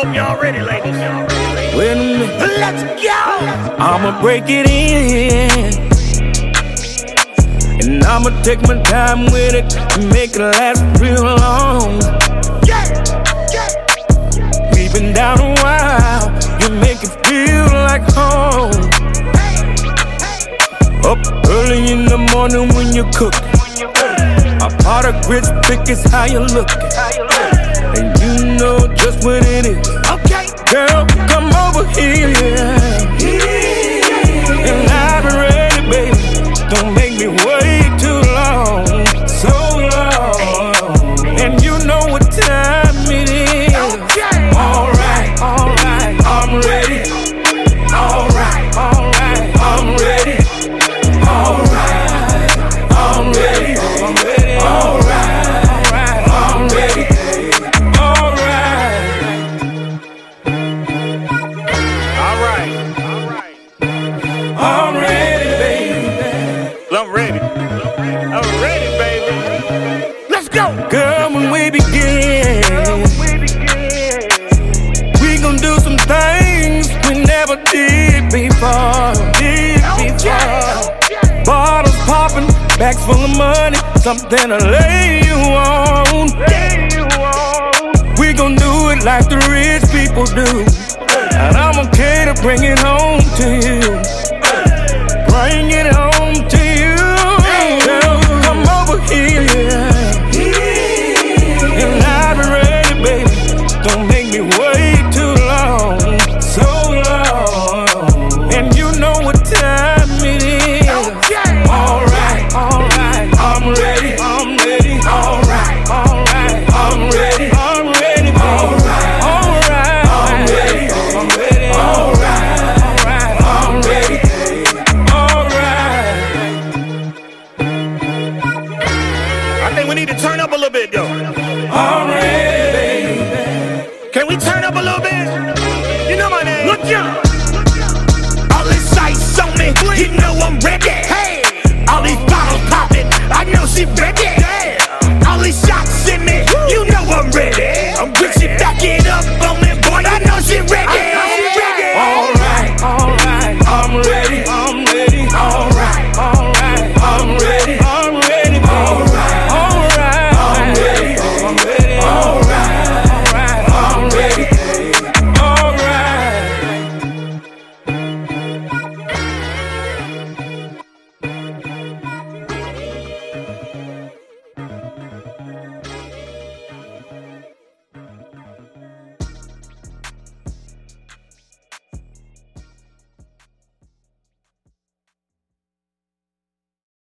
hope y'all ready, ladies. Wait a minute. Let's go! I'ma break it in, and I'ma take my time with it and make it last real long. Yeah, yeah. We've been down a while, you make it feel like home. Up early in the morning when you cook, a pot of grits thick is how you look, and you know just what it is. Okay, girl, come over here, and I'll be ready, baby. Don't make me wait too long, so long. And you know what time it is. okay. Alright, alright, I'm ready. Alright, alright, I'm ready. Alright, I'm ready. I'm ready. Alright, alright, I'm ready. I'm ready, baby. I'm ready. I'm ready, baby. Let's go! Girl, when we begin, we gon' do some things we never did before. Bottles popping, bags full of money, something to lay you on. We gon' do it like the rich people do, and I'm okay to bring it home to you. Bring it home to you. Girl, come over here, and I'll be ready, baby. Don't make me wait too long, so long. And you know what time it is. Alright, alright, I'm ready, I'm ready. Alright, alright, I'm ready, I'm ready, baby. Alright, I'm ready, I'm ready. Alright, alright, I'm ready. I think we need to turn up a little bit, though. I'm ready, baby. Can we turn up a little bit? You know my name. Look, y'all. All this ice on me. You know I'm ready.